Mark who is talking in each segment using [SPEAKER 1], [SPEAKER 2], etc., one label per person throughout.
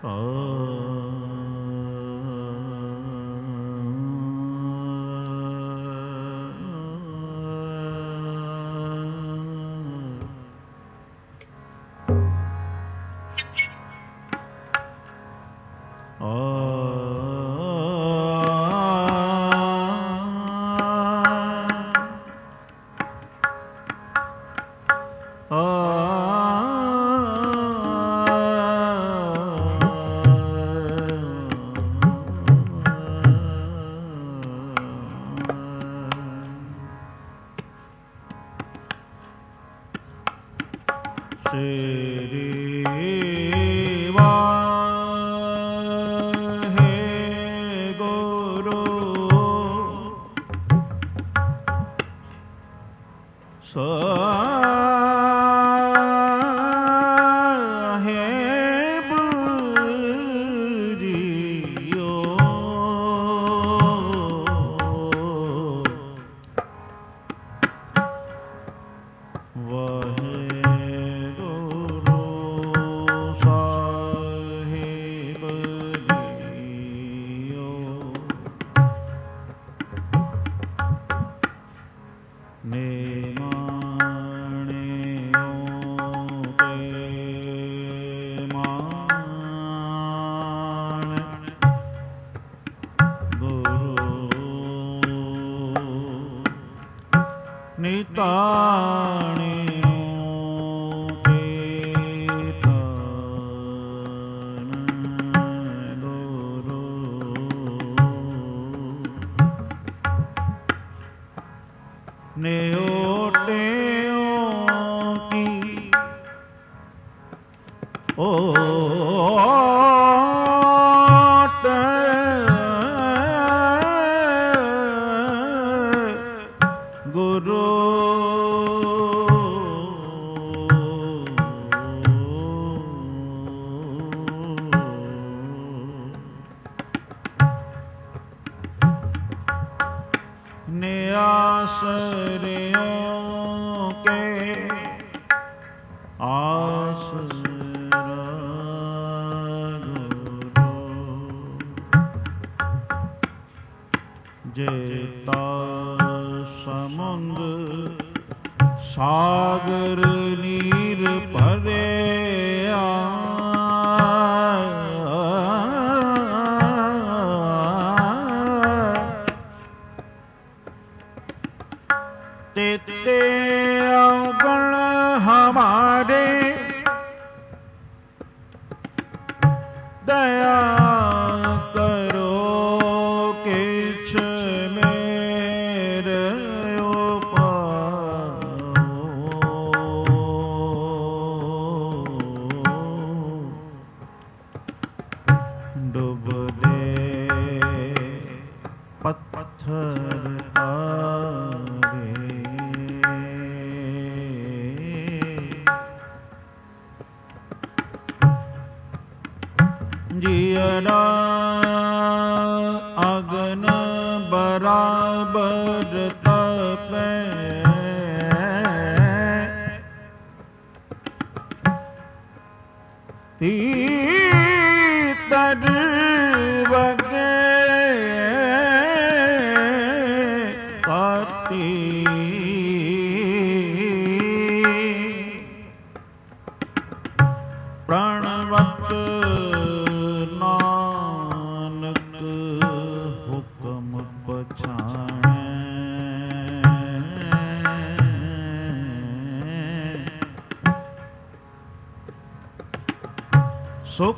[SPEAKER 1] सुख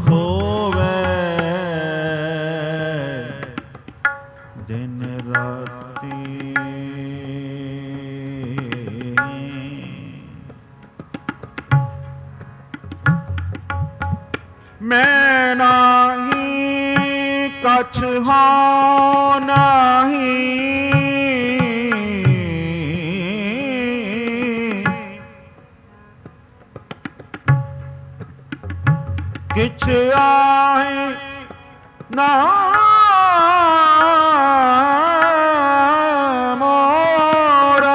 [SPEAKER 1] होवे दिन राती, मैं नाही कछ हाँ नाही, किछ आहे ना मोरा,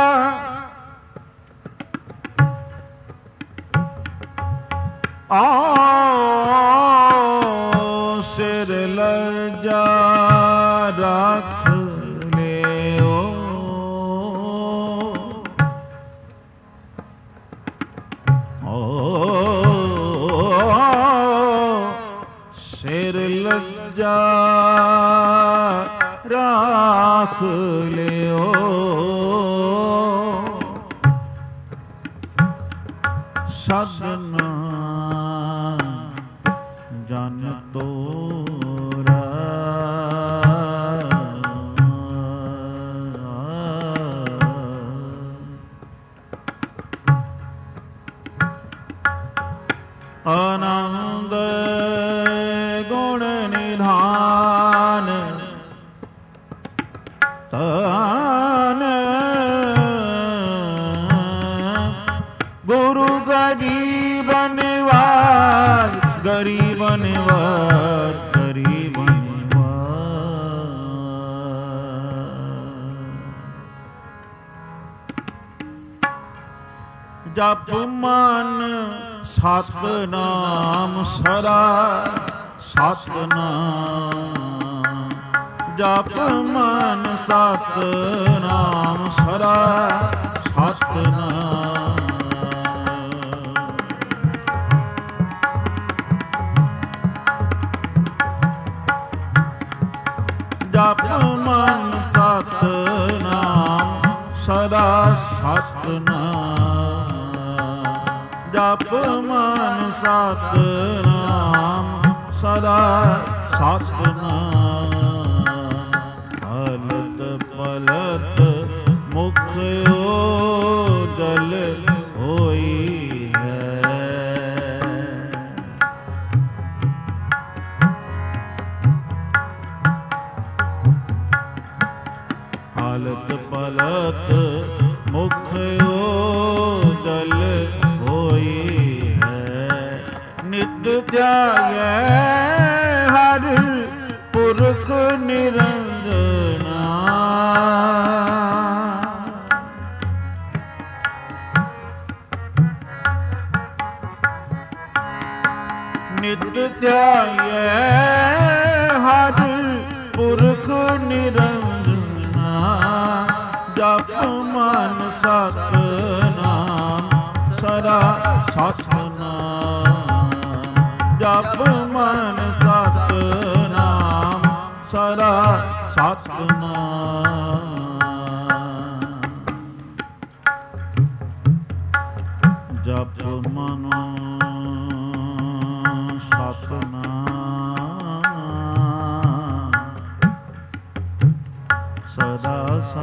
[SPEAKER 1] आ ਲਜਾ ਰੱਖ ਲਿਓ। ਸਿਰ ਲਜਾ ਰੱਖ ਲਿਓ। ਸਜਣਾ ਜਨ ਤੋਰਾ ਆਨੰਦ ਗੁਣ ਨਿਧਾਨ ਤਾਨ ਗੁਰੂ ਗਰੀਬ ਨਿਵਾਜ ਗਰੀਬ ਨਿਵਾਜ ਗਰੀਬ ਨਿਵਾਜ। ਜਪ ਮਨ ਸਤਿਨਾਮ ਸਦਾ ਸਤਿਨਾਮ। ਜਪ ਮਨ ਸਤਿਨਾਮ ਸਦਾ ਸਤਿਨਾਮ। ਜਪ ਮਨ ਸਤਿਨਾਮ ਸਦਾ ਸਤਿਨਾਮ। ਜਪ ਮਨ ਸਤਿਨਾਮ ਸਦਾ ਸਤਿਨਾਮ। ਹਲਤ ਪਲਤ ਮੁਖ ਓਜਲ ਹੋਈ ਹੈ। ਹਲਤ ਪਲਤ ਮੁਖ ਓਜਲ ਹੋਈ ਹੈ। ਨਿਤ ਧਿਆਇਐ ਹਰਿ ਪੁਰਖ ਨਿਰੰਜਨਾ। ਨਿਤ ਧਿਆਇਐ ਹਰਿ ਪੁਰਖ ਨਿਰੰਜਨਾ। ਜਪ ਮਨ ਸਤਿਨਾਮ ਸਦਾ ਸਤਿਨਾਮ। ਜਪ ਮਨ ਸਤਿਨਾਮ ਸਦਾ ਸਤਿਨਾਮ। ਜਪ ਮਨ ਸਤਿਨਾਮ ਸਦਾ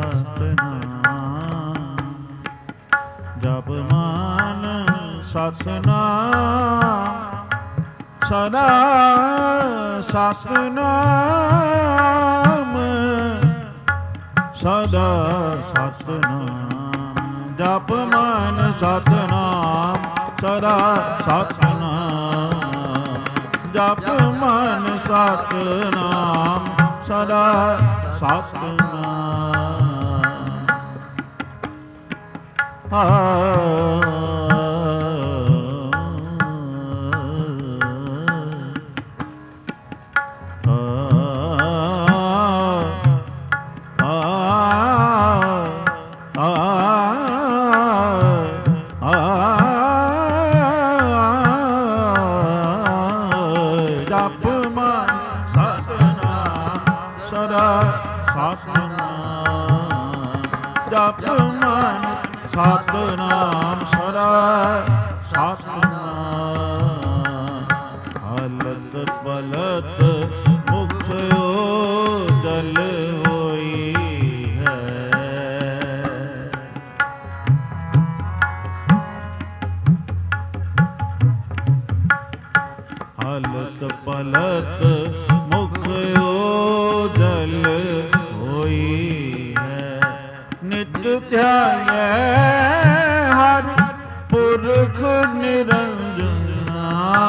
[SPEAKER 1] ਸਤਿਨਾਮ। ਜਪ ਮਨ ਸਤਿਨਾਮ ਸਦਾ ਸਤਿਨਾਮ ਸਦਾ ਸਤਿਨਾਮ। ਜਪ ਮਨ ਸਤਿਨਾਮ ਸਦਾ ਸਤਿਨਾਮ। ਜਪ ਮਨ ਸਤਿਨਾਮ ਸਦਾ ਸਤਿਨਾਮ। ਜਪ ਮਨ ਸਤਿਨਾਮ ਸਦਾ ਸਤਿਨਾਮ। ਜਪ ਮਨ ਸਤਿਨਾਮ ਸਦਾ ਸਤਿਨਾਮ। ਹਲਤ ਪਲਤ ਮੁਖ ਓਜਲ ਹੋਈ ਹੈ। ਹਲਤ ਪਲਤ ਮੁਖ ਓਜਲ ਹੋਈ ਹੈ। ਨਿਤ ਧਿਆਇਐ ਹਰਿ ਪੁਰਖ ਨਿਰੰਜਨਾ।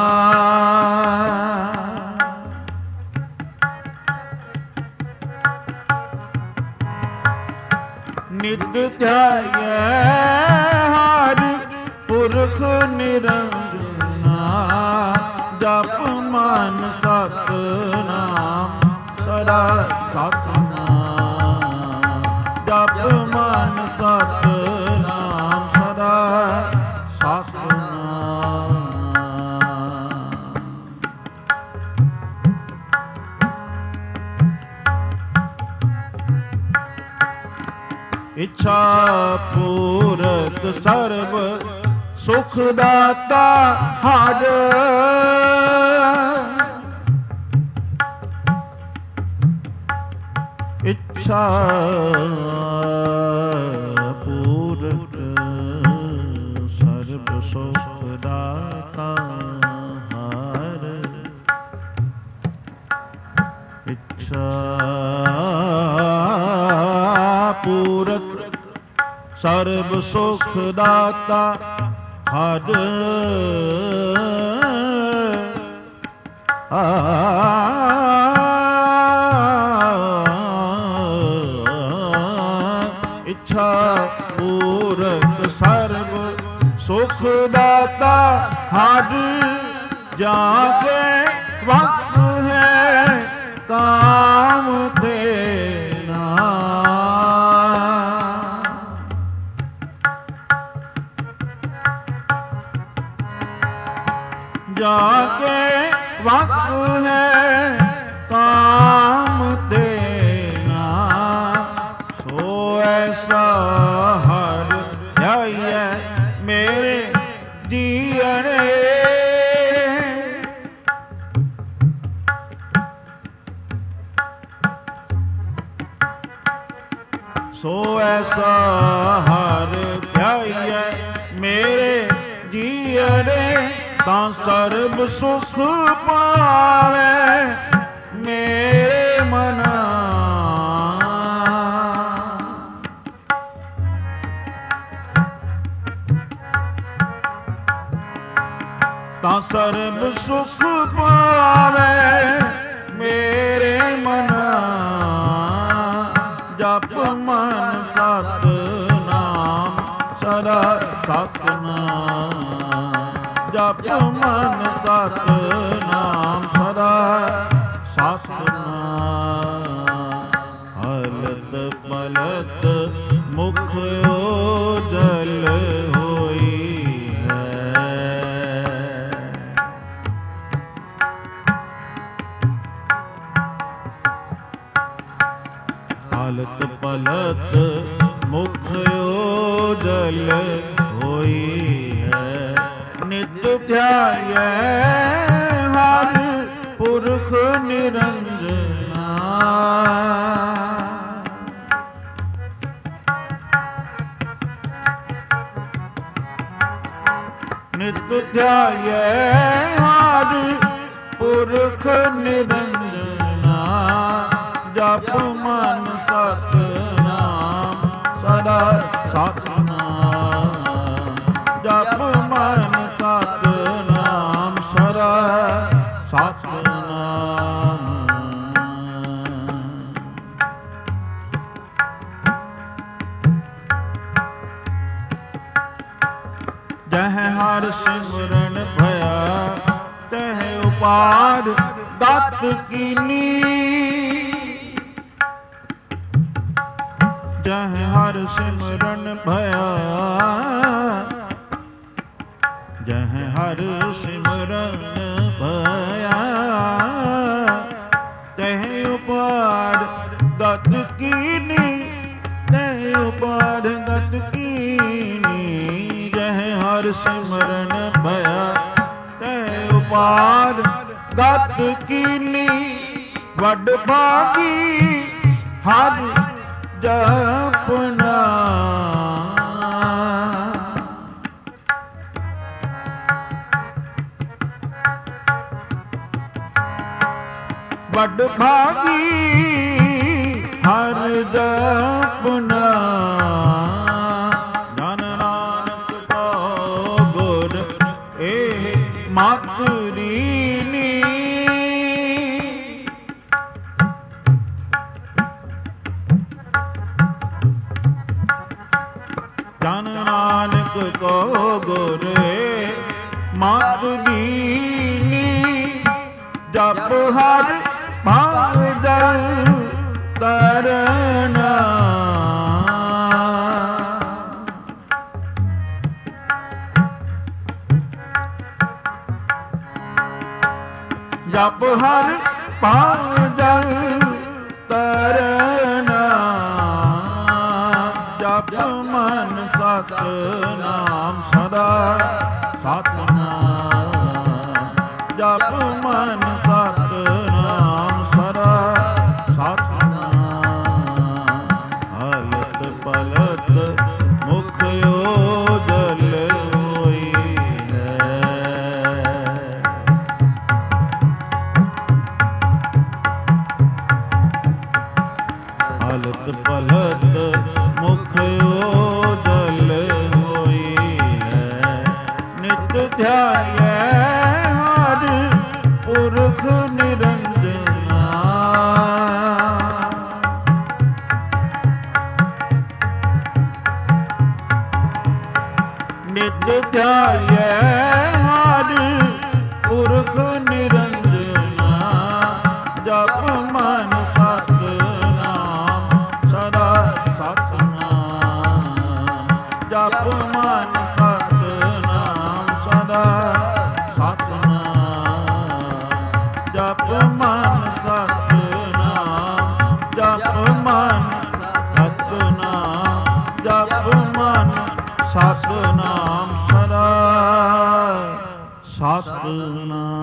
[SPEAKER 1] ਨਿਤ ਧਿਆਇਐ ਹਰਿ ਪੁਰਖ ਨਿਰੰਜਨਾ। ਜਪ ਮਨ ਸਤਿਨਾਮ ਸਦਾ ਸਤਿਨਾਮ ਜਪ ਮਨ ਸਤਿਨਾਮ ਸਦਾ ਸਤਿਨਾਮ ਇੱਛਾ ਪੂਰਤ ਸਰਬ ਸੁਖ ਦਾਤਾ ਹਰ ਇੱਛਾ ਪੂਰਤ ਸਰਬ ਸੁਖ ਦਾਤਾ ਹਰ ਇੱਛਾ ਪੂਰਤ ਸਰਬ ਸੁਖ ਦਾਤਾ ਹਰ ਇੱਛਾ ਪੂਰਤ ਸਰਬ ਸੁਖ ਦਾਤਾ ਹਰ ਜਾ ਕੇ ਵਸ ਹੈ ਕਾਮ ਤੇਰਾ ਜਾਕੇ ਵਸ ਹੈ ਕਾਮ ਦੇਨਾ ਸੋ ਐਸਾ ਹਰ ਧਿਆਈਐ ਮੇਰੇ ਜੀਅਣੇ ਸੋ ਐਸਾ ਹਰ ਧਿਆਈਐ ਮੇਰੇ ਜੀਅਣੇ ਤਾਂ ਸਰਬ ਸੁਖ ਪਾਵੇ ਮੇਰੇ ਮਨਾ ਤਾਂ ਸਰਬ ਸੁਖ ਪਾਵੇ ਮੇਰੇ ਮਨਾ ਜਪ ਮਨ ਸਤਿਨਾਮ ਸਦਾ ਸਤਿਨਾਮ ਜਪ ਮਨ ਸਤਿਨਾਮ ਸਦਾ ਸਤਿਨਾਮ ਹਲਤ ਪਲਤ ਮੁਖ ਓਜਲ ਹੋਈ ਹੈ ਹਲਤ ਪਲਤ ਮੁਖ ਓਜਲ ਹੋਈ ਨਿਤ ਧਿਆਇਐ ਹਰ ਪੁਰਖ ਨਿਰੰਜਨਾ ਨਿਤ ਧਿਆਇਐ ਹਰ ਪੁਰਖ ਨਿਰੰਜਨਾ ਜਪ ਮਨ ਸਤਿਨਾਮ ਸਦਾ ਸਤਿਨਾਮ ਜਪ ਮਨ ਸਤਿਨਾਮ ਸਦਾ ਸਤਿਨਾਮ ਜਹ ਹਰ ਸਿਮਰਨ ਭਇਆ ਤਹ ਉਪਾਦ ਦਤ ਕੀਨੀ ਜਹ ਹਰ ਸਿਮਰਨ ਭਇਆ ਜਹ ਹਰ ਸਿਮਰਨ ਭਇਆ ਤਹ ਉਪਾਦ ਦਤ ਕੀਨੀ ਤਹ ਉਪਾਦ ਦਤ ਕੀਨੀ ਜਹ ਹਰ ਸਿਮਰਨ ਭਇਆ ਤਹ ਉਪਾਦ ਦਤ ਕੀਨੀ ਵੱਡ ਭਾਗੀ ਹਰ ਜਪਨਾ ਵੱਡ ਭਾਗੀ ਹਰ ਜਪਨਾ ਜਨ ਨਾਨਕ ਕੋ ਗੁਰ ਇਹ ਮਾਤਰੀਨੀ ਜਨ ਨਾਨਕ ਕੋ ਗੁਰ ਮਾਤ ਦੀਨੀ ਜਪ ਹਰ ਭਾਗ ਜਲ ਤਰਨਾ ਜਪ ਹਰ ਭਾਗ ਜਲ ਤਰਨਾ ਜਪ ਮਨ ਸਤਿਨਾਮ ਸਦਾ ਸਤਿਨਾਮ ਜਪ ਮਨ ਸਤਿਨਾਮ ਸਦਾ ਸਤਿਨਾਮ ਹਲਤ ਪਲਤ ਮੁਖ ਓਜਲ ਹੋਈ ਹੈ ਹਲਤ ਪਲਤ ਮੁਖ ਓਜਲ ਹੋਈ ਹੈ ਨਿਤ ਧਿਆਇਐ ਹਰਿ ਪੁਰਖ ਨਿਰੰਜਨਾ ਨਿਤ ਧਿਆਇਐ ਹਰਿ ਪੁਰਖ ਨਿਰੰਜਨਾ ਜਪ ਮਨ ਸਤਿਨਾਮ ਸਦਾ ਸਤਿਨਾਮ ਜਪ ਮਨ ਸਤਿਨਾਮ ਸਦਾ ਸਤਿਨਾਮ ਜਪ ਮਨ ਸਤਿਨਾਮ ਜਪ ਮਨ ਸਤਿਨਾਮ ਜਪ ਮਨ ਸਤਿਨਾਮ ਸਦਾ ਸਤਿਨਾਮ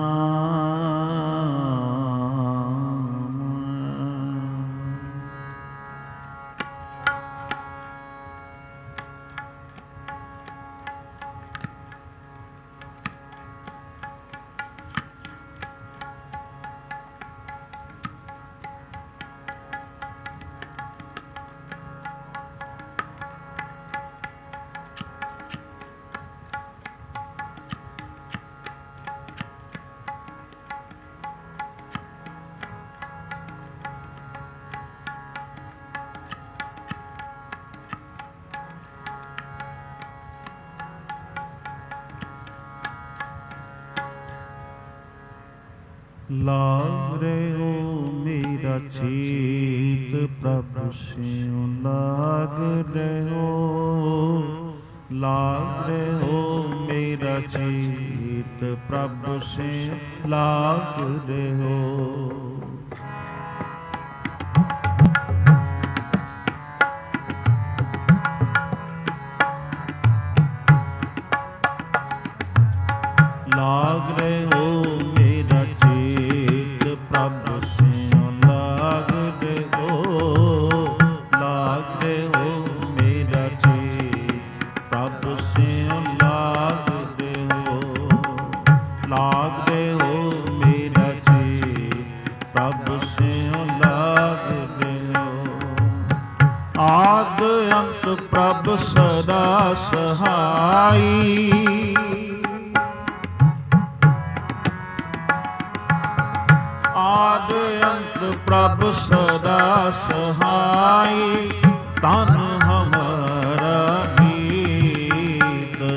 [SPEAKER 1] ਲਾਗ ਰਹਿਓ ਮੇਰਾ ਚੀਤ ਪ੍ਰਭ ਸਿਉ ਲਾਗ ਰਹਿਓ ਲਾਗ ਰਹਿਓ ਮੇਰਾ ਚੀਤ ਪ੍ਰਭ ਸਿਉ ਲਾਗ ਰਹਿਓ ਲਾਗ ਰਹਿਓ ਮੇਰਾ ਚੀਤ ਪ੍ਰਭ ਸਿਉ ਲਾਗ ਰਹਿਓ ਲਾਗ ਰਹਿਓ ਮੇਰਾ ਚੀਤ ਪ੍ਰਭ ਸਿਉ ਲਾਗ ਰਹਿਓ ਲਾਗ ਰਹਿਓ ਮੇਰਾ ਚੀਤ ਪ੍ਰਭ ਸਿਉ ਲਾਗ ਰਹਿਓ ਆਦ ਅੰਤ ਪ੍ਰਭ ਸਦਾ ਸਹਾਈ ਆਦ ਅੰਤ ਪ੍ਰਭ ਸਦਾ ਸਹਾਈ ਤਨ ਹਮਾਰਾ ਮੀਤ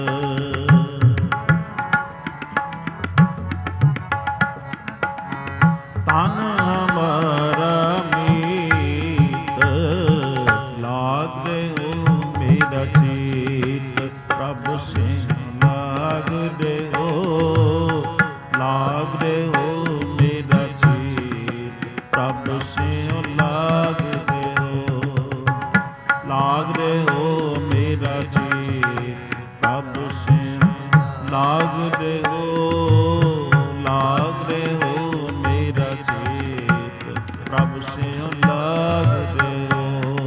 [SPEAKER 1] ਤਨ ਹਮਾਰਾ ਮੀਤ ਲਾਗ ਰਹਿਓ ਮੇਰਾ ਚੀਤ ਪ੍ਰਭ ਸਿਉ ਲਾਗ ਰਹਿਓ ਲਾਗ ਰਹਿਓ ਮੇਰਾ ਚੀਤ ਪ੍ਰਭ ਸਿਉ ਲਾਗ ਰਹਿਓ ਲਾਗ ਰਹਿਓ ਮੇਰਾ ਚੀਤ ਪ੍ਰਭ ਸਿਉ ਲਾਗ ਰਹਿਓ ਲਾਗ ਰਹਿਓ ਮੇਰਾ ਚੀਤ ਪ੍ਰਭ ਸਿਉ ਲਾਗ ਰਹਿਓ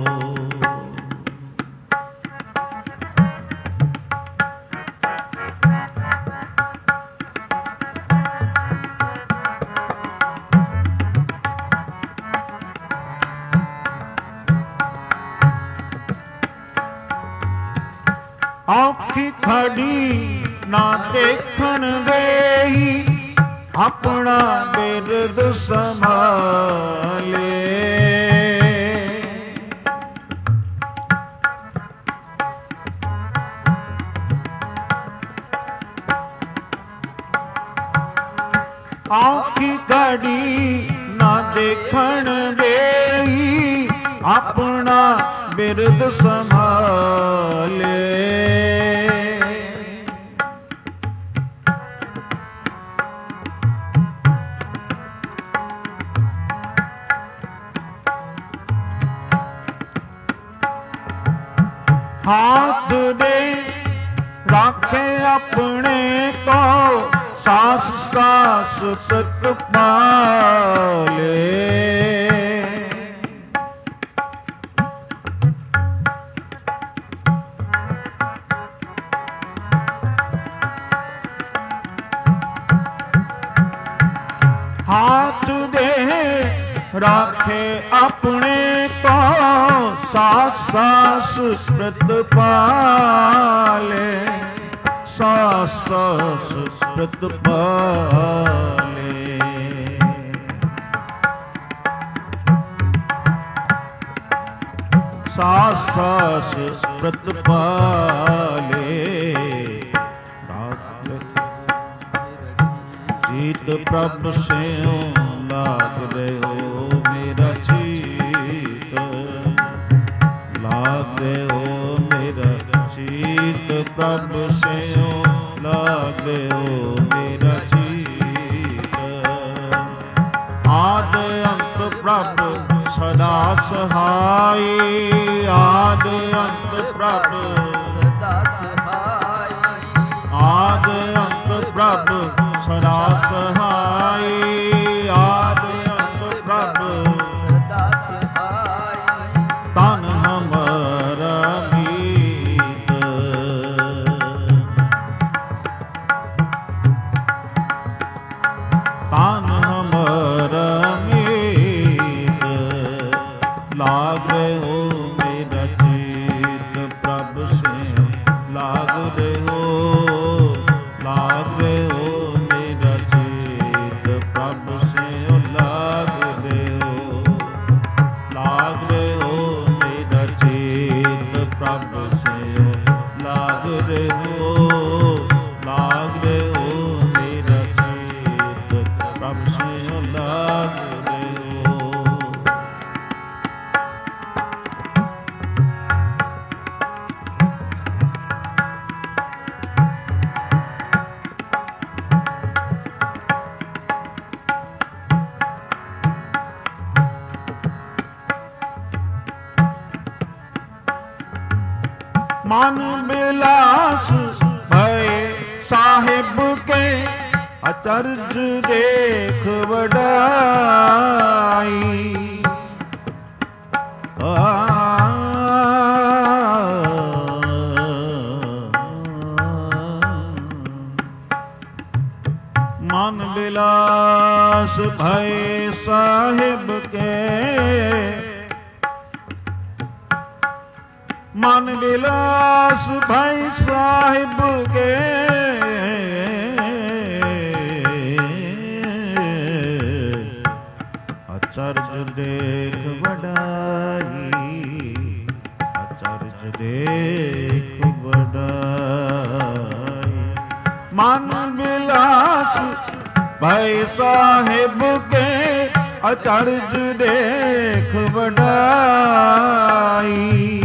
[SPEAKER 1] ਔਖੀ ਖੜੀ ਨਾ ਦੇਖਣ ਦੇਹੀ ਆਪਣਾ ਬਿਰਦ ਸੰਭਾਲੇ ਔਖੀ ਘੜੀ ਨਾ ਦੇਖਣ ਦੇਈ ਆਪਣਾ ਬਿਰਦ ਸੰਭਾਲੇ। हाथ दे राखे अपने को सास सास सतपाले। हाथ दे राखे अपने को सास सास प्रतिपाले। सास सास प्रतिपाले। सास सास प्रतिपाले। जीत प्रभ स्यों लाग रहो मेरा चीत। लाग रहो मेरा चीत प्रभ स्यों लाग रहो मेरा चीत। आद अंत प्रभ सदा सहाय। आद अंत प्रभ सदा सहाय। आद अंत प्रभ सदा सहाय। आद अंत प्रभ सदा सहाय। तन हमारा मीत। तन हमारा मीत। लाग रहो मेरा चीत प्रभ से लाग रहो। लाग रहो मेरा चीत प्रभ से लाग रहो। लाग रहो मेरा चीत प्रभ से लाग रहो। लाग रहो मेरा चीत प्रभ से लाग रहो। मन बिलास भय साहिब के अचरज देख वडाई। मन बिलास भय साहिब के। मन बिलास भाई साहिब के। अचरज देख वडाई। अचरज देख वडाई। मन बिलास भाई साहिब के अचरज देख वडाई।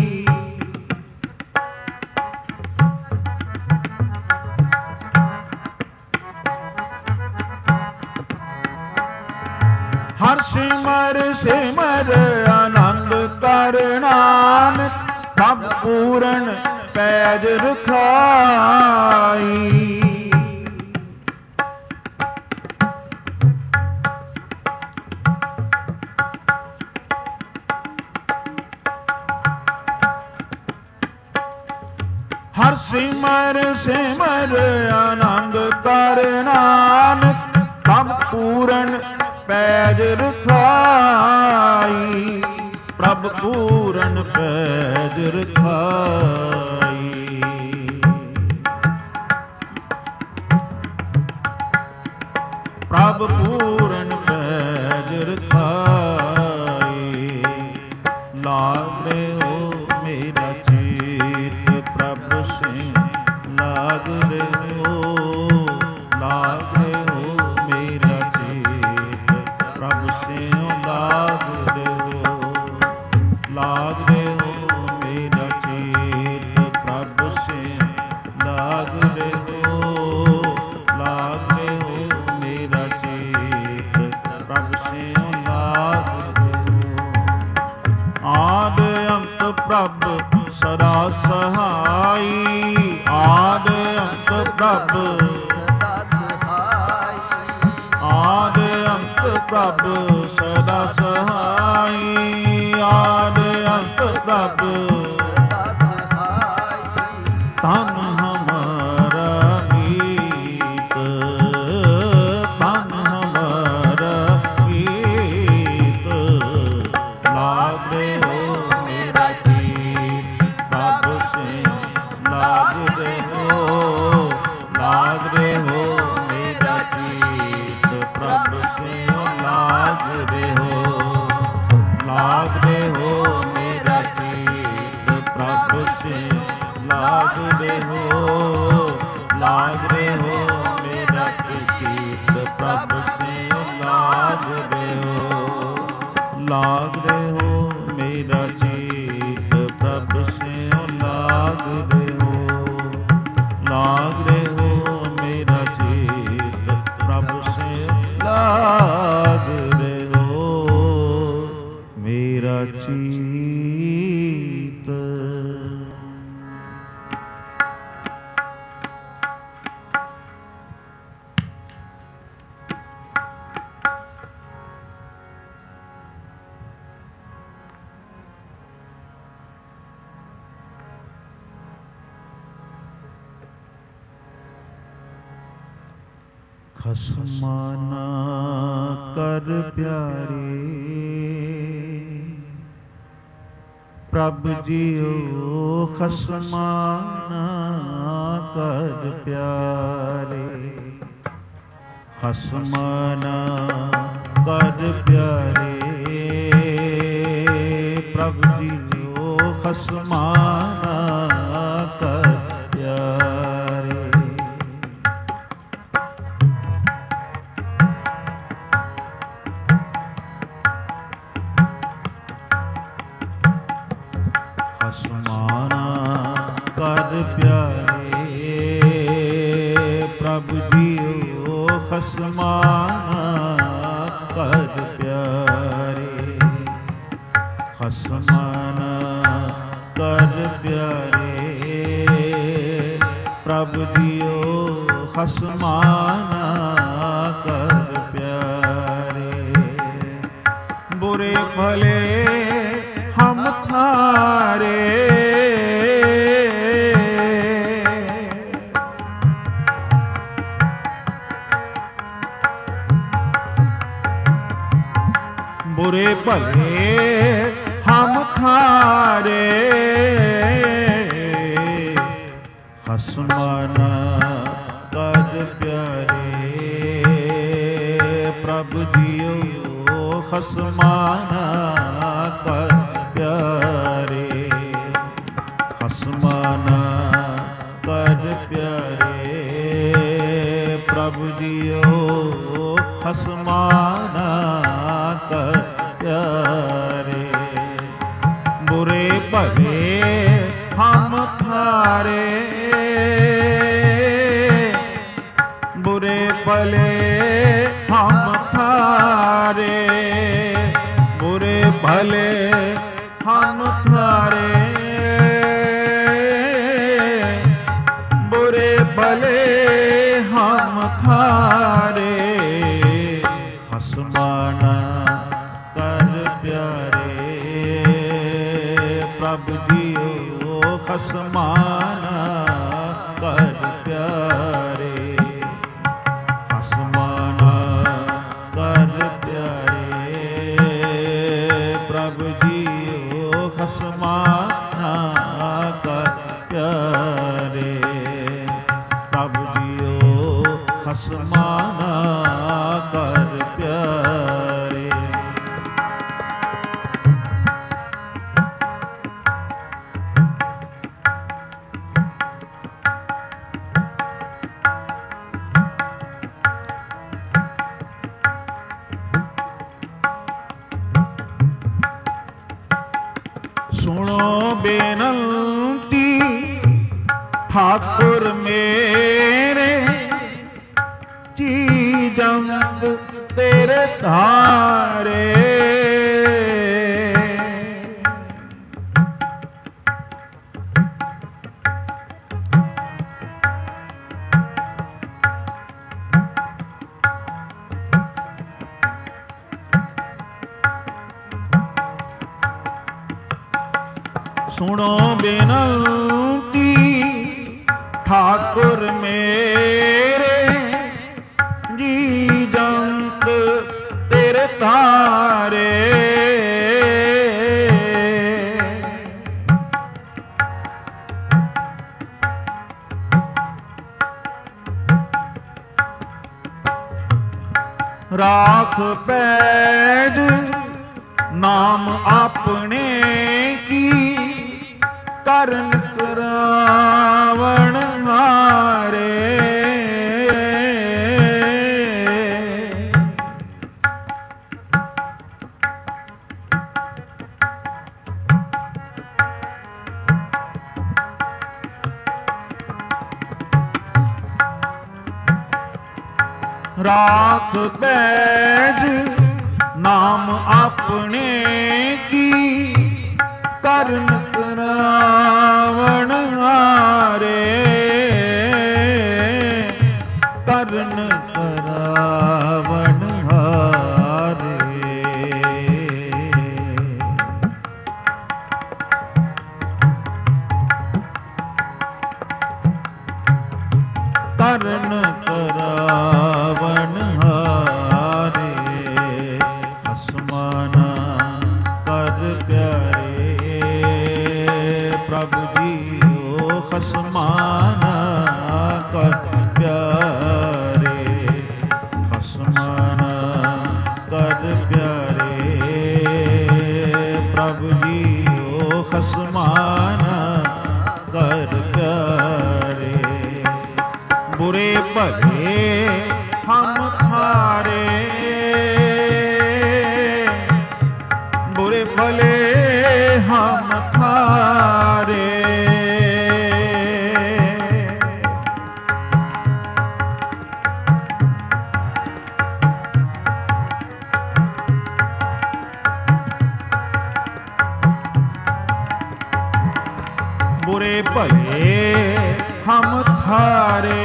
[SPEAKER 1] हर सिमर सिमर आनंद कर नानक सब पूरन पैज रखाई। हर सिमर सिमर आनंद कर नानक सब पूरन पैज रखाई। प्रभ पूरन पैज रखाई। प्रभ पूरन पैज रखाई। लाग रहो मेरा चीत प्रभ से लाग रहो। लाग रहो मेरा चीत प्रभ से ਸਹਾਈ ਆਦ ਅੰਤ ਪ੍ਰਭ
[SPEAKER 2] ਸਦਾ ਸਹਾਈ
[SPEAKER 1] ਆਦ ਅੰਤ ਪ੍ਰਭ ਸਦਾ ਸਹਾਈ ਆਦ ਅੰਤ ਪ੍ਰਭ
[SPEAKER 2] ਸਦਾ ਸਹਾਈ
[SPEAKER 1] ਤਨ ਹਮਾਰਾ ਮੀਤ ਤਨ ਹਮਾਰਾ ਮੀਤ ਲਾਗੇ ਹੋ ਮੇਰਾ ਜੀਤ ਪ੍ਰਭ ਸੇ ਲਾਗ ਰਹੇ ਹੋ ਮੇਰਾ ਜੀਤ ਪ੍ਰਭ ਸੇ ਲਾਗ ਰਹੇ ਹੋ ਮੇਰਾ ਜੀਤ ਪ੍ਰਭ ਸੇ ਲਾਗ ਰਹੇ ਹੋ ਮੇਰਾ ਜੀਤ ਪ੍ਰਭ ਸੇ ਲਾਗ ਰਹੇ ਹੋ ਮੇਰਾ ਜੀਤ ਪ੍ਰਭ ਸੇ ਲਾਗ ਰਹੇ ਹੋ ਮੇਰਾ ਜੀਤ ਪ੍ਰਭ ਸੇ ਲਾਗ ਰਹੇ ਹੋ ਮੇਰਾ ਚੀਤ। ਖਸਮਾ ਨਾ ਕਰ ਪਿਆਰੇ ਪ੍ਰਭ ਜੀਓ ਖਸਮਾ ਨਾ ਕਰ ਪਿਆਰੇ ਖਸਮਾ ਨਾ ਕਰ ਪਿਆਰੇ ਪ੍ਰਭ ਜੀਓ ਖਸਮਾ ਨਾ ਕਰ ਪਿਆਰੇ ਖਸਮਾਨਾ ਕਰ ਪਿਆਰੇ ਪ੍ਰਭ ਜੀਓ ਖਸਮਾਨਾ ਕਰ ਪਿਆਰੇ ਖਸਮਾਨਾ ਕਰ ਪਿਆਰੇ ਪ੍ਰਭ ਜੀਓ ਖਸਮਾਨਾ ਕਰ ਪਿਆਰੇ ਬੁਰੇ ਭਲੇ ਹਮ ਥਾਰੇ ਬੁਰੇ ਭਲੇ ਹਮ ਥਾਰੇ ਖਸਮਾਨਾ ਕਰ ਪਿਆਰੇ ਪ੍ਰਭ ਜੀਓ ਖਸਮਾਨਾ ਕਰ ਪਿਆਰੇ ਖਸਮਾਨਾ ਕਰ ਪਿਆਰੇ ਪ੍ਰਭ ਜੀਓ ਖਸਮਾਨਾ ਕਰ ਪਿਆਰੇ ਬੁਰੇ ਭਲੇ ਹਮ ਥਾਰੇ ਬੁਰੇ ਭਲੇ ਹਮ ਥਾਰੇ ਬੁਰੇ ਭਲੇ ਹਮ ਥਾਰੇ ਬੁਰੇ ਭਲੇ ਹਮ ਥਾਰੇ ਖਸਮਾਨਾ ਕਰ ਪਿਆਰੇ ਪ੍ਰਭ ਜੀਓ ਖਸਮਾਨਾ ਕਰ ਪਿਆਰੇ ਖਸਮਾਨਾ ਕਰ ਪਿਆਰੇ ਪ੍ਰਭ ਜੀਓ ਖਸਮਾਨਾ ਕਰ ਪਿਆਰੇ ਪ੍ਰਭ ਜੀਓ ਖਸਮਾਨਾ ਕਰ ਪਿਆਰੇ ਸੁਣੋ ਬੇਨੰਤੀ ਠਾਕੁਰ ਮੇਰੇ ਜੀ ਜੰਗ ਤੇਰੇ ਧਾਰੇ ਸੁਣੋ ਬੇਨੰਤੀ ਠਾਕੁਰ ਮੇਰੇ ਜੀ ਜੰਤ ਤੇਰੇ ਤਾਰੇ ਰਾਖ ਪੈਜ ਨਾਮ ਆਪਣੇ ਕੀ ਕਰਨ ਕਰਾਵਣ ਹਾਰੇ ਰਾਖ ਪੈਜ ਨਾਮ ਆਪਣੇ ਕੀ ਕਰਨ ਕਰਾਵਣ ਹਾਰੇ ਕਰਨ ਕਰਾਵਣ ਹਾਰੇ ਕਰਨ ਕਰਾਵਣ ਹਾਰੇ ਅਸਮਾਨਾ ਕਰ ਪਿਆਰੇ ਪ੍ਰਭ ਜੀਓ ਖਸਮਾਨਾ ਕਰ ਪਿਆਰੇ ਖਸਮਾਨਾ ਕਰ ਪਿਆਰੇ ਪ੍ਰਭ ਜੀਓ ਖਸਮਾਨਾ ਕਰ ਪਿਆਰੇ ਬੁਰੇ ਭਲੇ ਹਮ ਥਾਰੇ ਬੁਰੇ ਭਲੇ ਹਮ ਥਾਰੇ ਬੁਰੇ ਭਲੇ ਹਮ ਥਾਰੇ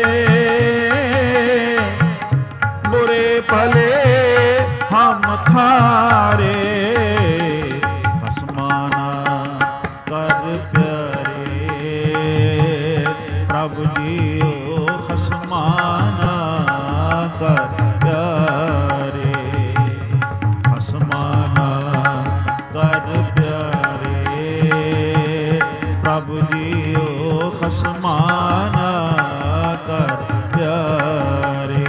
[SPEAKER 1] ਬੁਰੇ ਭਲੇ ਹਮ ਥਾਰੇ ਖਸਮਾਨਾ ਕਰ ਪਿਆਰੇ ਪ੍ਰਭ ਜੀਓ ਖਸਮਾਨਾ ਕਰ ਪਿਆਰੇ ਖਸਮਾਨਾ ਕਰ ਪਿਆਰੇ ਪ੍ਰਭ ਜੀਓ ਖਸਮਾਨਾ ਕਰ ਪਿਆਰੇ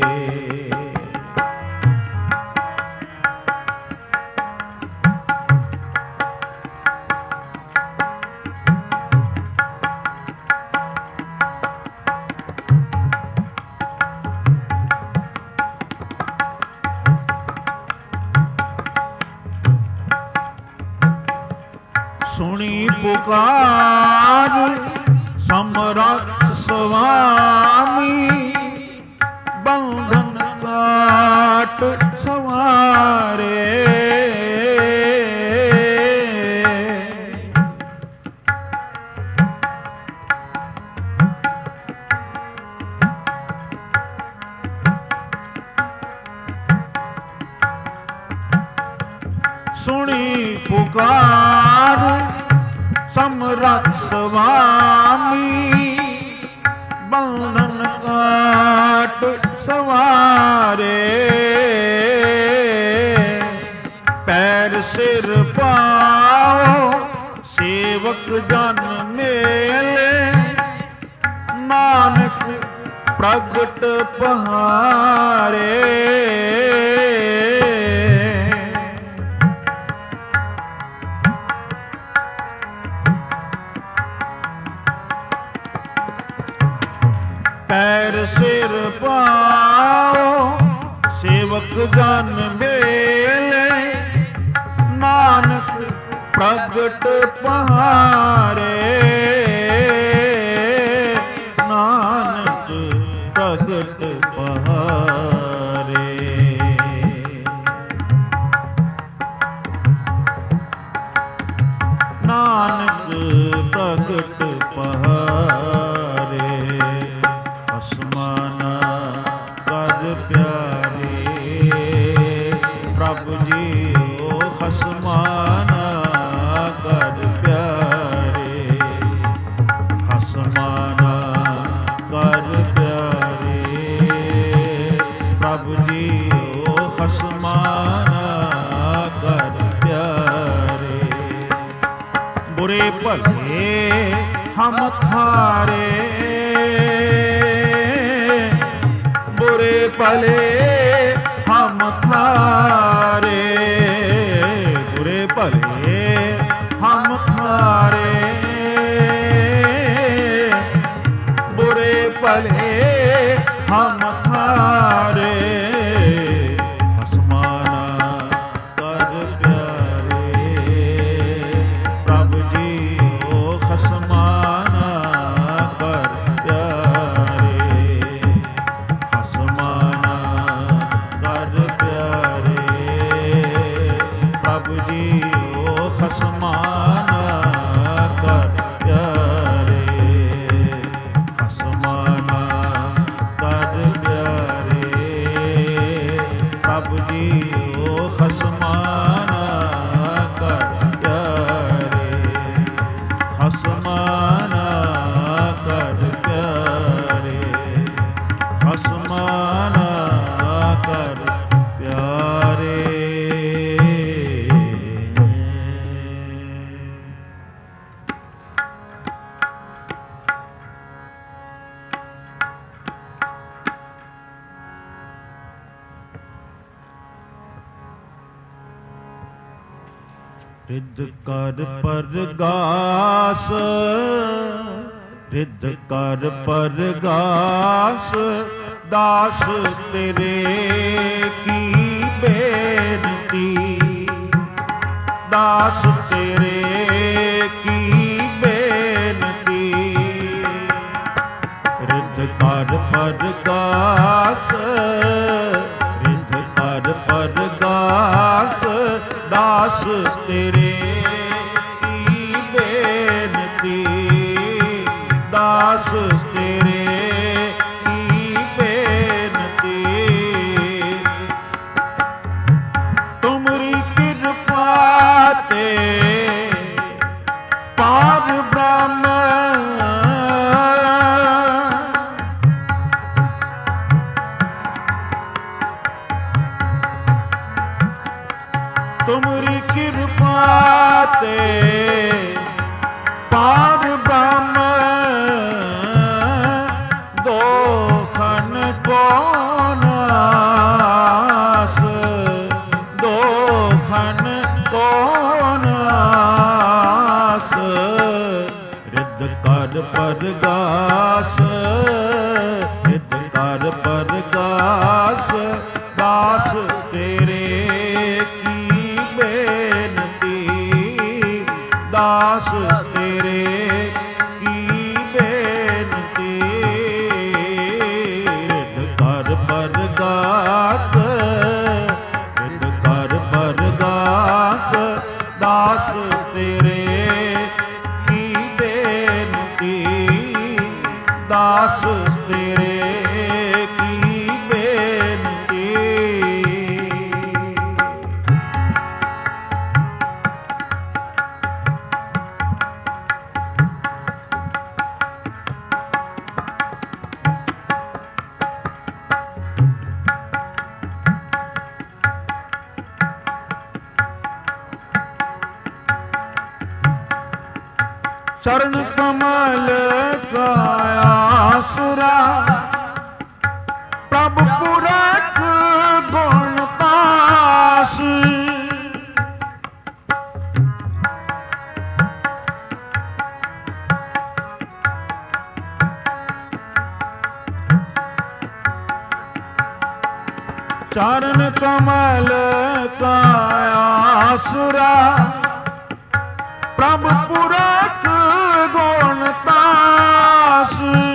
[SPEAKER 1] ਸੁਣੀ ਪੁਕਾਰ ਸਮਰੱਥ ਸੁਆਮੀ ਬੰਧਨ ਕਾਟ ਸਵਾਰੇ ਸੁਣੀ ਪੁਕਾਰ ਸਮਰੱਥ ਸੁਆਮੀ ਬੰਧਨ ਕਾਟ ਸਵਾਰੇ ਪੈਰ ਸਿਰ ਪਾਓ ਸੇਵਕ ਜਨ ਮੇਲੇ ਨਾਨਕ ਪ੍ਰਗਟ ਪਹਾਰੇ ਪੈਰ ਸਿਰ ਪਾਓ ਸੇਵਕ ਜਨ ਮੇਲੇ ਨਾਨਕ ਪ੍ਰਗਟ ਪਹਾਰੇ ਨਾਨਕ ਪ੍ਰਗਟ ਪਹਾਰੇ ਨਾਨਕ ਪ੍ਰਗਟ ਪਹਾਰੇ ਅਸਮਾਨਾ ਕਰ ਪਿਆਰੇ ਪ੍ਰਭ ਜੀਓ ਖਸਮਾਨਾ ਕਰ ਪਿਆਰੇ भले हम थारे, बुरे भले हम थारे, बुरे भले हम थारे, बुरे भले हम थारे, खसमाना कर प्यारे, प्रभु जी ओ खसमाना कर प्यारे, खसमाना कर प्यारे, प्रभु जी ओ खसमाना कर प्यारे, खसमाना कर प्यारे, प्रभु जी ओ खसमाना कर प्यारे, खसमाना कर प्यारे, खसमाना कर प्यारे। रिद्ध कर परगास, रिद्ध कर परगास, दास तेरे की बेनती, दास तेरे की बेनती, रिद्ध कर परगास, रिद्ध कर परगास, दास तेरे की बेनती, दास तेरे की बेनती, तुमरी कृपा ते पार ब्रह्म, तुमरी कृपा ते पार ब्रह्म, दो खन को नास, दो खन को नास, रिद्ध कर परगास, रिद्ध कर परगास, दास तेरे दास तेरे की बेनती, रिद्ध कर परगास, रिद्ध कर परगास, दास तेरे की बेनती, दास तेरे की बेनती। चरण कमल का आसरा, प्रभु पुरख गुण पास, चरण कमल का आसरा, प्रभु पुरख गुण तास,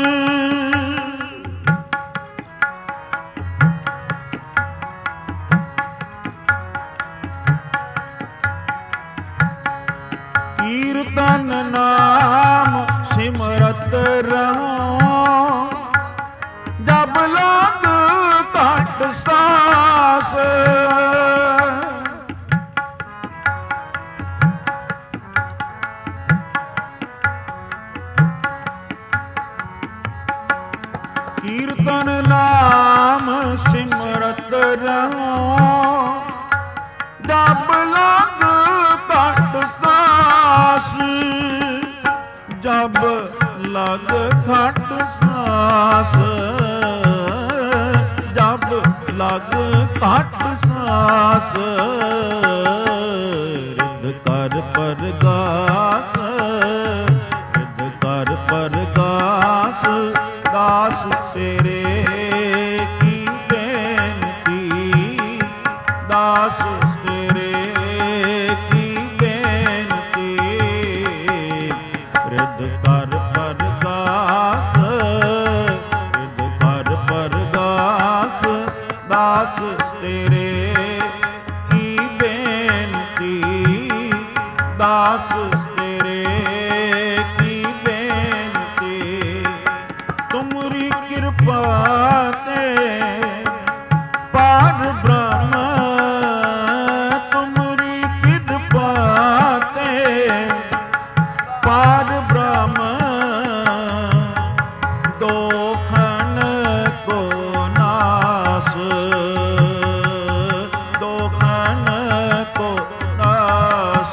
[SPEAKER 1] कीर्तन नाम सिमरत रहो, जब लोग घट सास, कीर्तन नाम सिमरत रहो, जब लोग घट सास, ਲਗ ਘਟ ਸਾਸ ਰਿਦ ਕਰ ਪਰਗਾਸ ਰਿਦ ਕਰ ਪਰਗਾਸ ਦਾਸ ਤੇਰੇ ਕੀ ਬੇਨਤੀ ਦਾਸ ਤੇਰੇ ਕੀ ਬੇਨਤੀ ਰਿਦ ਕਰ ਪਰਗਾਸ ਰਿਦ ਕਰ ਪਰਗਾਸ ਦਾਸ ਤੇਰੇ ਕੀ ਬੇਨਤੀ ਦਾਸ ਤੇਰੇ ਕੀ ਬੇਨਤੀ ਤੁਮਰੀ ਕਿਰਪਾ ਤੇ ਪਾਰ ਬ੍ਰਹਮ ਤੁਮਰੀ ਕਿਰਪਾ ਤੇ ਪਾਰ ਬ੍ਰਹਮ ਦੋਖਨ ਕੋ ਨਾਸ ਦੋਖਨ ਕੋ ਨਾਸ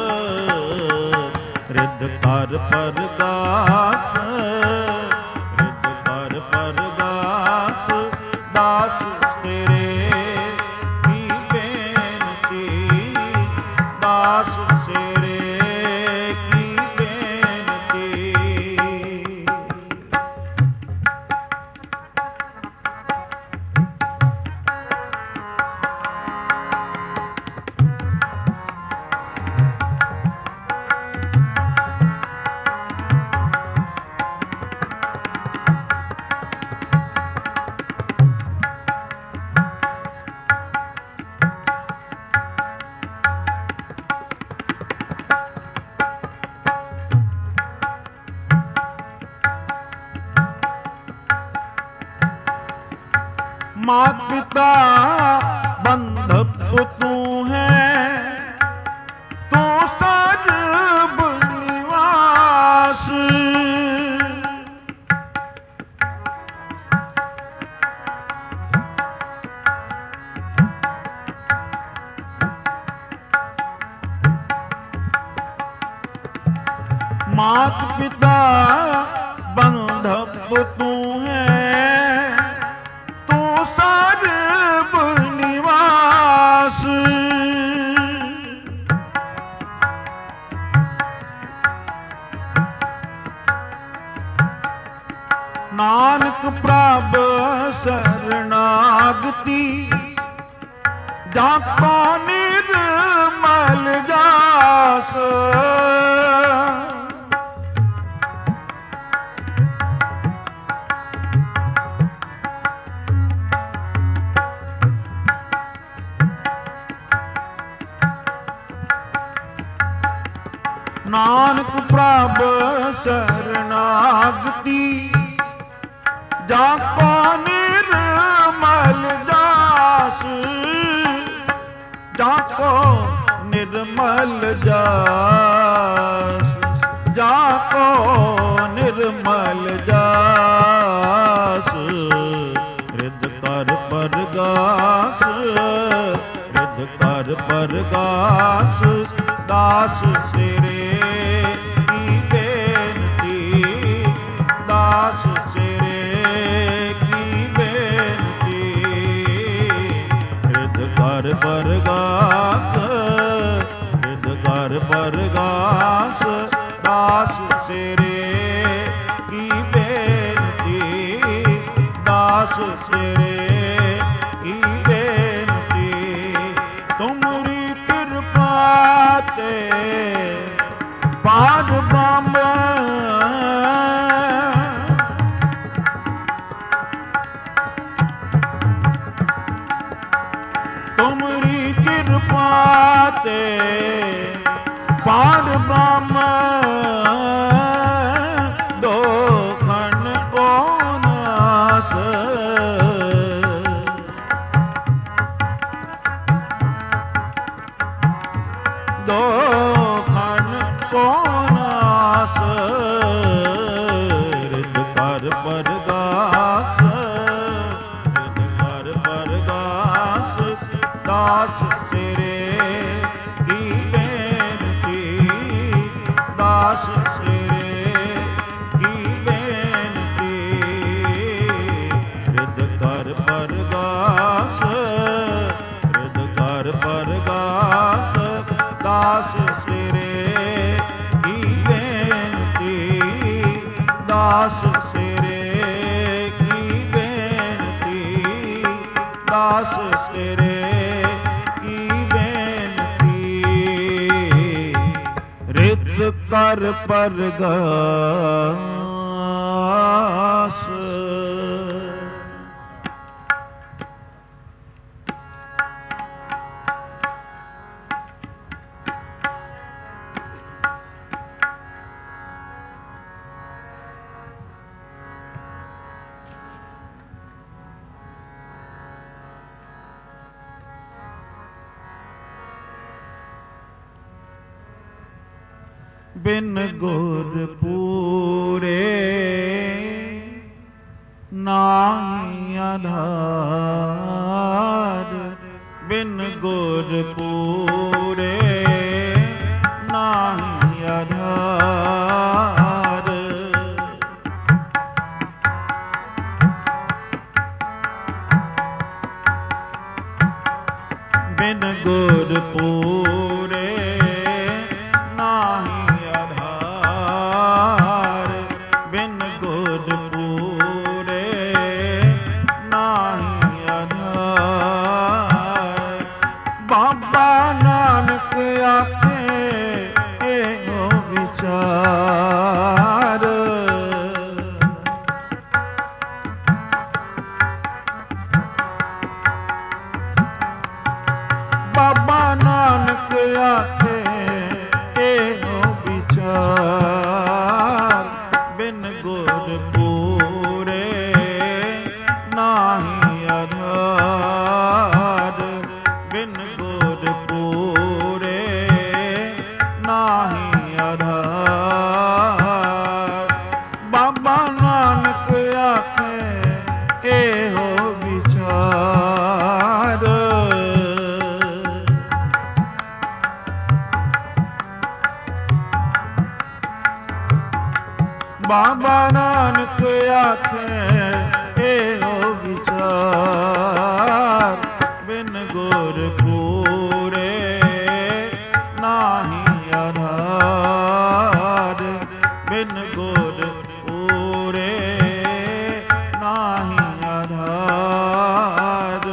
[SPEAKER 1] ਰਿਦ ਕਰ ਪਰਗਾਸ ਰਿਦ ਕਰ ਪਰਗਾਸ ਦਾਸ ਤੇਰੇ ਕੀ ਬੇਨਤੀ ਦਾਸ ਤੇਰੇ ਕੀ ਬੇਨਤੀ मात पिता बंधप तू है तू सर्व निवास मात पिता बंधप तू है सर्व निवास नानक प्रभ शरणागति जाको निर्मल जास नानक प्रभ शरणागति जाको निर्मल जास जाको निर्मल जास जाको निर्मल जास रिद कर परगास रिद कर परगास दास तेरे की बेनती दास तेरे की बेनती रिद कर परगास रिद कर परगास दास तेरे की बेनती दास तेरे की बेनती तुमरी कृपा ते पार ब्रह्म तुमरी कृपा ते पार ब्रह्म दो खन को नास दो खन को नास रिद कर परगास रिद कर परगास दास तेरे की बेनती दास तेरे की बेनती रिद कर परगास ਦਾਸ ਤੇਰੇ ਕੀ ਬੇਨਤੀ, ਰਿਤ ਕਰ ਪਰਗਾਸ। ਬਿਨ ਗੁਰ ਪੂਰੇ ਨਾਹੀ ਆਧਾਰ, ਬਿਨ ਗੁਰ ਪੂਰੇ ਨਾਹੀ ਆਧਾਰ। ਬਿਨ ਗੁਰ ਪੂਰੇ ਨਾਹੀ ਆਧਾਰ, ਬਿਨ ਗੁਰ ਪੂਰੇ ਨਾਹੀ ਆਧਾਰ। ਬਾਬਾ ਨਾਨਕ ਆਖੇ ਇਹੋ ਵਿਚਾਰ, ਬਾਬਾ ਨਾਨਕ ਆਖੇ ਇਹੋ ਵਿਚਾਰ, ਬਿਨ ਗੁਰ ਪੂਰੇ ਨਾਹੀ ਆਧਾਰ, ਬਿਨ ਗੁਰ ਪੂਰੇ ਨਾਹੀ ਆਧਾਰ। ਬਾਬਾ ਨਾਨਕ ਆਖੇ ਇਹੋ ਵਿਚਾਰ, ਬਾਬਾ ਨਾਨਕ ਆਖੇ ਇਹੋ ਵਿਚਾਰ, ਬਿਨ ਗੁਰ ਪੂਰੇ ਨਾਹੀ ਆਧਾਰ, ਬਿਨ ਗੁਰ ਪੂਰੇ ਨਾਹੀ ਆਧਾਰ।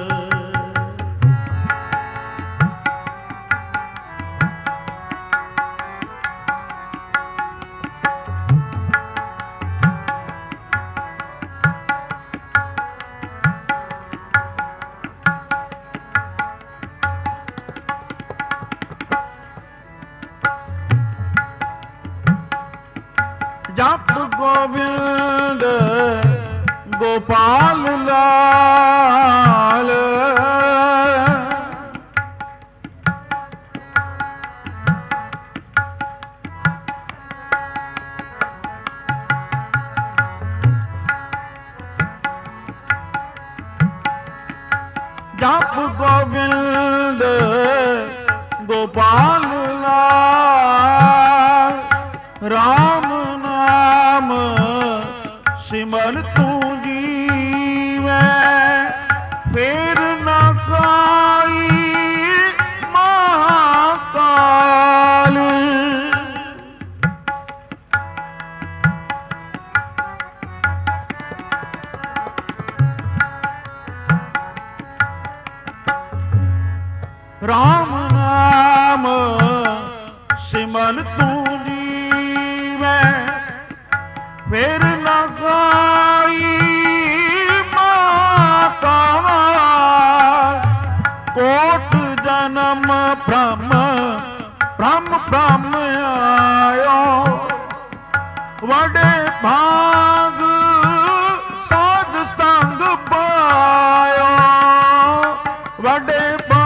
[SPEAKER 1] ਜਪ ਗੋਬਿੰਦ ਗੋਪਾਲ ਲਾਲ, ਜਪ ਗੋਬਿੰਦ ਗੋਪਾਲ ਲਾਲ। ਰਾਮ ਨਾਮ ਸਿਮਰਨ ਤੂੰ ਜੀਵੈ, ਫੇਰ ਨਾ ਖਾਈ ਮਹਾਕਾਲ। ਰਾਮ ਨਾਮ ਸਿਮਰਨ ਤੂੰ ਜੀਵੈ, ਫੇਰ ਨਾ ਖਾਈ ਮਹਾਕਾਲ। ਕੋਟ ਜਨਮ ਭ੍ਰਮ ਭ੍ਰਮ ਭ੍ਰਮ ਆਇਓ, ਵਡੇ ਭਾਗ ਸਾਧ ਸੰਗ ਪਾਇਓ, ਵਡੇ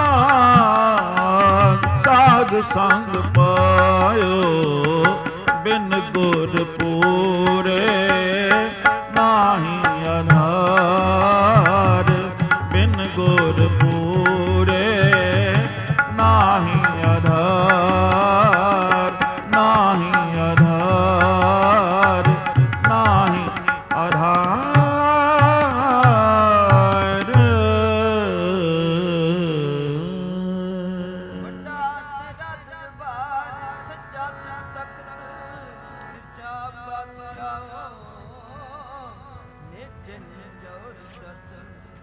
[SPEAKER 1] ਭਾਗ ਸਾਧ ਸੰਗ ਪਾਇਓ। ਬਿਨ ਗੁਰ ਪੂਰੇ ਨਾਹੀ ਆਧਾਰ, ਬਿਨ ਗੁਰ ਪੂਰੇ ਨਾਹੀ ਆਧਾਰ, ਨਾਹੀ ਆਧਾਰ, ਨਾਹੀ ਆਧਾਰ।
[SPEAKER 2] ਵੱਡਾ ਤੇਰਾ ਦਰਬਾਰ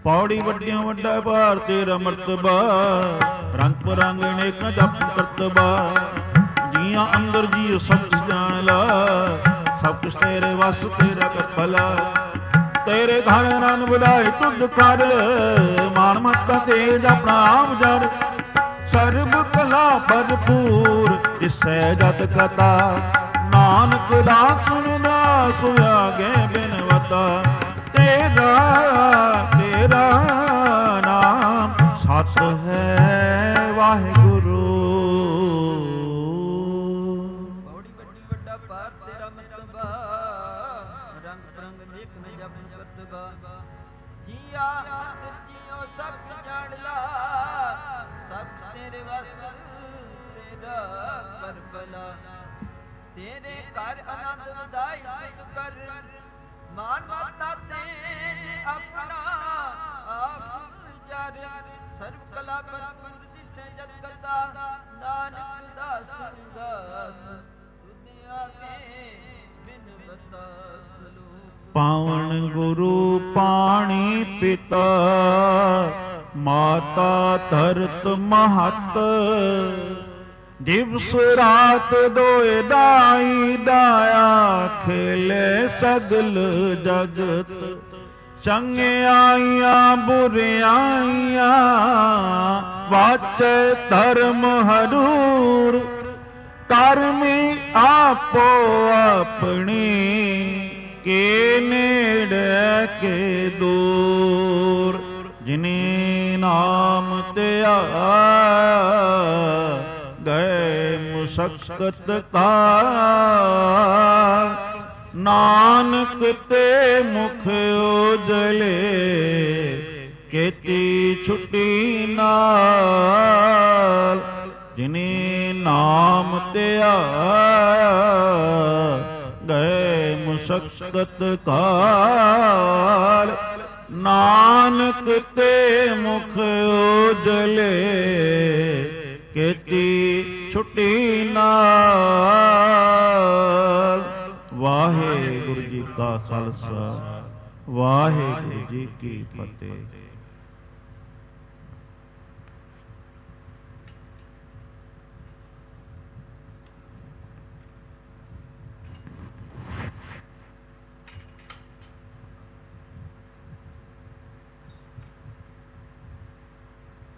[SPEAKER 1] ਪੌੜੀ ਵੱਡਿਆਂ ਵੱਡਾ ਭਾਰ ਤੇਰਾ ਮਰਤਬਾ, ਰੰਗ ਬਰੰਗ ਅਨੇਕ ਨ ਜਪ ਕਰਤਬਾ। ਜੀਆਂ ਅੰਦਰ ਜੀ ਸਭ ਕੁਛ ਜਾਣ ਲਾ, ਸਭ ਕੁਛ ਤੇਰੇ ਵਸ ਤੇਰਾ ਕਰ ਭਲਾ। ਤੇਰੇ ਘਰ ਨਨ ਬੁਲਾਏ ਤੁਧ ਕਰ, ਮਾਨ ਮੱਤਾ ਤੇਜ ਆਪਣਾ ਆਪ ਜਰ। ਸਰਬ ਕਲਾ ਭਰਪੂਰ ਜਿਸੈ ਜਤ ਕਥਾ, ਨਾਨਕ ਦਾਸ ਸੁਣਦਾ ਸੁਆਗੇ ਬਿਨਵਤਾ। ਤੇਰਾ ਤੇਰਾ ਨਾਮ ਸਤ ਹੈ ਵਾਹਿਗੁਰੂ।
[SPEAKER 2] ਬੜੀ ਵੱਡੀ ਵੱਡਾ ਭਾਰ ਤੇਰਾ ਮਰਤਬਾ, ਰੰਗ ਬਰੰਗ ਦੇਖ ਨ ਜਪ ਕਰਤਬਾ। ਜੀਆ ਅੰਦਰ ਜੀਓ ਸਭ ਜਾਣ ਲਾ, ਸਭ ਤੇਰੇ ਵਸ ਤੇਰਾ ਕਰ ਭਲਾ। ਤੇਰੇ ਘਰ ਆਨੰਦ ਵਧਾਈ ਤੁਧ ਕਰ, ਮਾਨ ਮੱਤਾ ਤੇਜ ਆਪਣਾ ਆਪ ਜਰ। ਸਰਬ ਕਲਾ ਭਰਪੂਰ ਜਿਸੈ ਜਤ ਕਰਤਾ, ਨਾਨਕ ਦਾਸ ਦਾਸ ਤੁਧ ਆਗੇ ਬਿਨਵਤਾ ਸਲੋਕ।
[SPEAKER 1] ਪਾਵਨ ਗੁਰੂ ਪਾਣੀ ਪਿਤਾ, ਮਾਤਾ ਧਰਤ ਮਹਤ। ਦਿਵਸ ਰਾਤ ਦੋਇ ਦਾਈ ਦਾਇਆ, ਖੇਲੇ ਸਗਲ ਜਗਤ। ਚੰਗਿਆਈਆਂ ਬੁਰਿਆਈਆਂ, ਵਾਚੈ ਧਰਮ ਹਦੂਰ। ਕਰਮੀ ਆਪੋ ਆਪਣੀ, ਕੇ ਨੇੜੇ ਕੇ ਦੂਰ। ਜਿਨੇ ਨਾਮ ਧਿਆਇਆ, ਗਏ ਮੁਸਕਤ ਕਾਲ। ਨਾਨਕ ਤੇ ਮੁਖ ਉਜਲੇ, ਕੀਤੀ ਛੁੱਟੀ ਨਾਲ। ਜਿਨੇ ਨਾਮ ਧਿਆਇਆ, ਗਏ ਮੁਸਕਤ ਕਾਲ। ਨਾਨਕ ਤੇ ਮੁਖ ਉਜਲੇ, ਕੀਤੀ ਛੁੱਟੀ ਨਾਲ। ਵਾਹਿਗੁਰੂ ਜੀ ਕਾ ਖਾਲਸਾ, ਵਾਹਿਗੁਰੂ ਜੀ ਕੀ ਫਤਿਹ।